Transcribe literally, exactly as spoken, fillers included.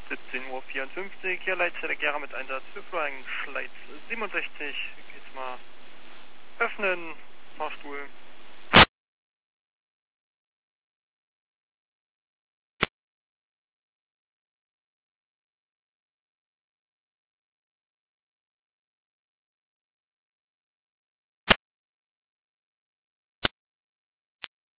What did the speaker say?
siebzehn Uhr vierundfünfzig, hier Leitstelle Gera mit Einsatz für Flying Schleiz siebenundsechzig. Geht's mal öffnen, Fahrstuhl.